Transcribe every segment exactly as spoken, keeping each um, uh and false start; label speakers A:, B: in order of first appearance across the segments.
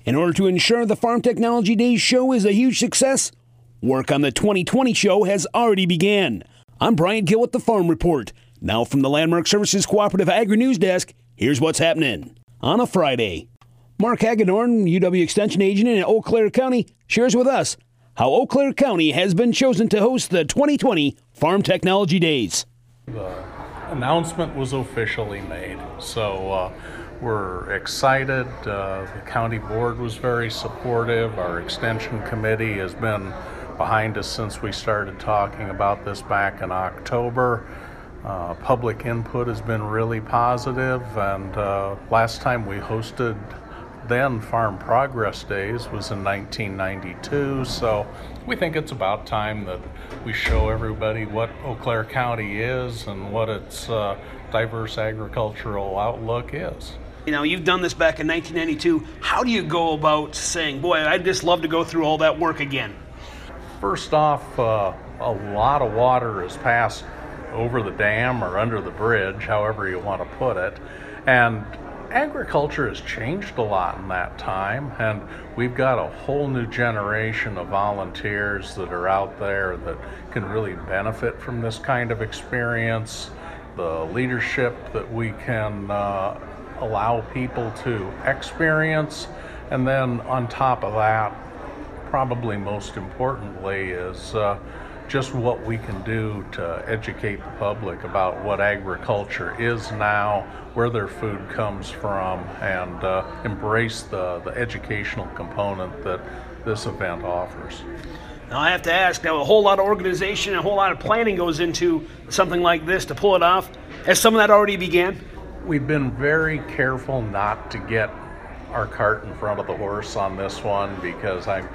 A: In order to ensure the Farm Technology Days show is a huge success, work on the twenty twenty show has already began. I'm Brian Gill with the Farm Report. Now from the Landmark Services Cooperative Agri-News Desk, here's what's happening on a Friday. Mark Hagedorn, U W Extension Agent in Eau Claire County, shares with us how Eau Claire County has been chosen to host the twenty twenty Farm Technology Days.
B: The announcement was officially made, so uh, we're excited. Uh, the county board was very supportive. Our extension committee has been behind us since we started talking about this back in October. Uh, public input has been really positive, and uh, last time we hosted then Farm Progress Days was in nineteen ninety-two, so we think it's about time that we show everybody what Eau Claire County is and what its uh, diverse agricultural outlook is.
A: You know, you've done this back in nineteen ninety-two. How do you go about saying, boy, I'd just love to go through all that work again?
B: First off, uh, a lot of water has passed over the dam or under the bridge, however you want to put it, and agriculture has changed a lot in that time, and we've got a whole new generation of volunteers that are out there that can really benefit from this kind of experience. The leadership that we can uh, allow people to experience, and then on top of that, probably most importantly, is uh, just what we can do to educate the public about what agriculture is now, where their food comes from, and uh, embrace the, the educational component that this event offers.
A: Now I have to ask, now a whole lot of organization, a whole lot of planning goes into something like this to pull it off. Has some of that already began?
B: We've been very careful not to get our cart in front of the horse on this one, because I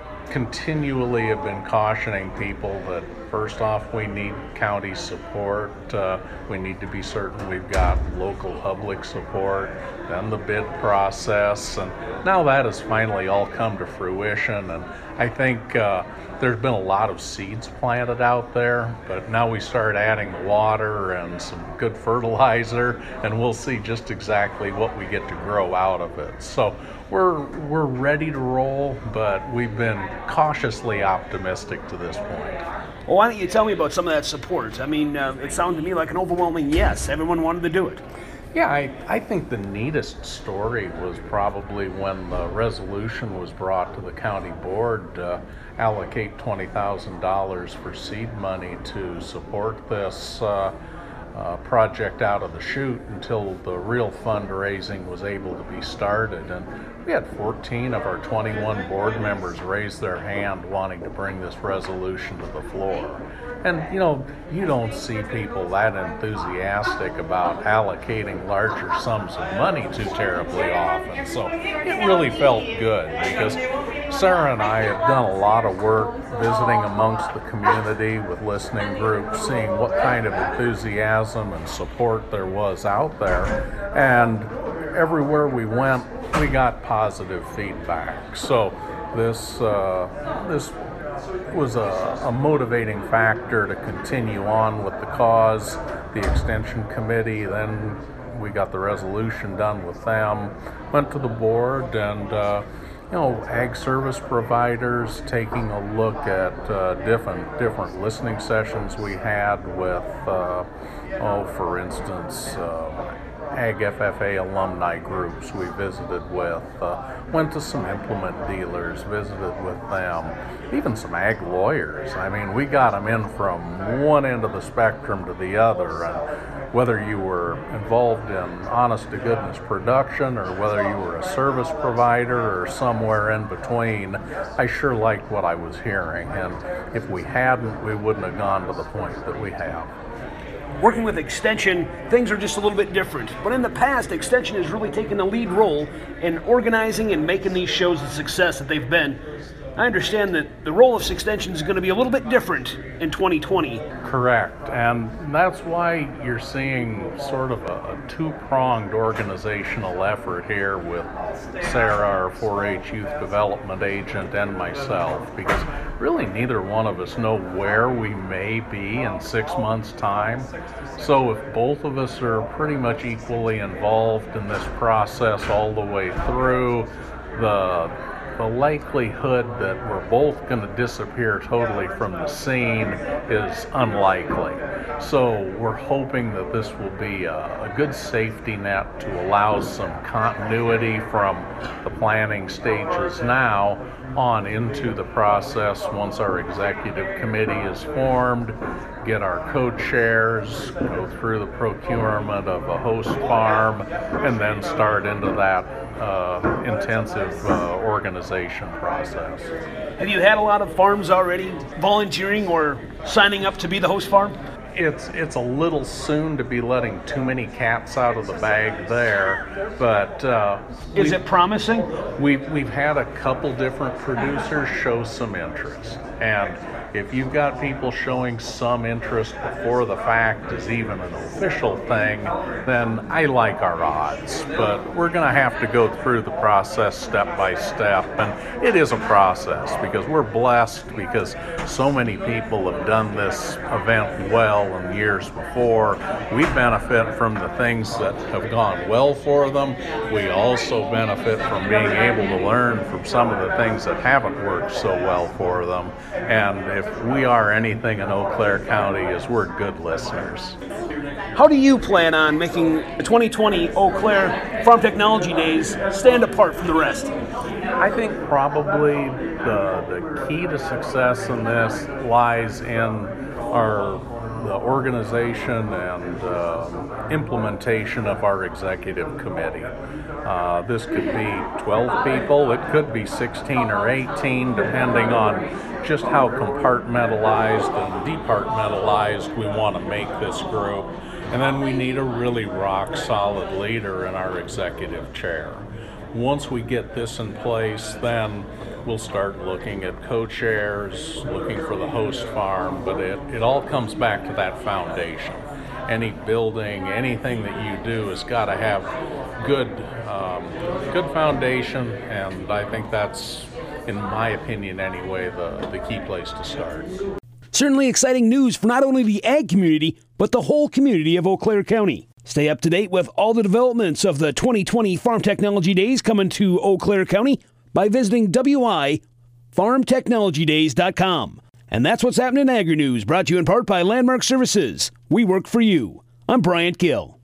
B: continually have been cautioning people that first off, we need county support. Uh, we need to be certain we've got local public support, then the bid process, and now that has finally all come to fruition. And I think uh, there's been a lot of seeds planted out there, but now we start adding the water and some good fertilizer, and we'll see just exactly what we get to grow out of it. So we're we're ready to roll, but we've been cautiously optimistic to this point.
A: Well, why don't you tell me about some of that support? I mean, uh, it sounded to me like an overwhelming yes. Everyone wanted to do it.
B: Yeah, I, I think the neatest story was probably when the resolution was brought to the county board to allocate twenty thousand dollars for seed money to support this uh, uh, project out of the chute until the real fundraising was able to be started. And we had fourteen of our twenty-one board members raise their hand wanting to bring this resolution to the floor. And, you know, you don't see people that enthusiastic about allocating larger sums of money too terribly often. So it really felt good, because Sarah and I have done a lot of work visiting amongst the community with listening groups, seeing what kind of enthusiasm and support there was out there. And everywhere we went, we got positive feedback. So this uh, this was a, a motivating factor to continue on with the cause. The extension committee, then we got the resolution done with them, went to the board, and uh, you know, ag service providers taking a look at uh, different different listening sessions we had with, uh, oh, for instance, uh, Ag F F A alumni groups we visited with, uh, went to some implement dealers, visited with them, even some ag lawyers. I mean, we got them in from one end of the spectrum to the other, and whether you were involved in honest to goodness production or whether you were a service provider or somewhere in between, I sure liked what I was hearing, and if we hadn't, we wouldn't have gone to the point that we have.
A: Working with Extension, things are just a little bit different. But in the past, Extension has really taken the lead role in organizing and making these shows the success that they've been. I understand that the role of Extension is going to be a little bit different in twenty twenty.
B: Correct, and that's why you're seeing sort of a, a two-pronged organizational effort here with Sarah, our four H youth development agent, and myself, because really neither one of us know where we may be in six months' time. So if both of us are pretty much equally involved in this process all the way through, the the likelihood that we're both going to disappear totally from the scene is unlikely. So we're hoping that this will be a, a good safety net to allow some continuity from the planning stages now on into the process once our executive committee is formed, get our co-chairs, go through the procurement of a host farm, and then start into that uh, intensive uh, organization process.
A: Have you had a lot of farms already volunteering or signing up to be the host farm?
B: It's it's a little soon to be letting too many cats out of the bag there, but uh,
A: is it promising?
B: We've we've had a couple different producers show some interest, and if you've got people showing some interest before the fact is even an official thing, then I like our odds. But we're going to have to go through the process step by step, and it is a process because we're blessed because so many people have done this event well in years before. We benefit from the things that have gone well for them. We also benefit from being able to learn from some of the things that haven't worked so well for them. And if we are anything in Eau Claire County, is we're good listeners.
A: How do you plan on making the twenty twenty Eau Claire Farm Technology Days stand apart from the rest?
B: I think probably the, the key to success in this lies in our the organization and uh, implementation of our executive committee. Uh, this could be twelve people, it could be sixteen or eighteen, depending on just how compartmentalized and departmentalized we want to make this group. And then we need a really rock-solid leader in our executive chair. Once we get this in place, then we'll start looking at co-chairs, looking for the host farm, but it, it all comes back to that foundation. Any building, anything that you do has got to have good, um, good foundation, and I think that's, in my opinion anyway, the, the key place to start.
A: Certainly exciting news for not only the ag community, but the whole community of Eau Claire County. Stay up to date with all the developments of the twenty twenty Farm Technology Days coming to Eau Claire County by visiting W I farm technology days dot com. And that's what's happening in Agri-News, brought to you in part by Landmark Services. We work for you. I'm Bryant Gill.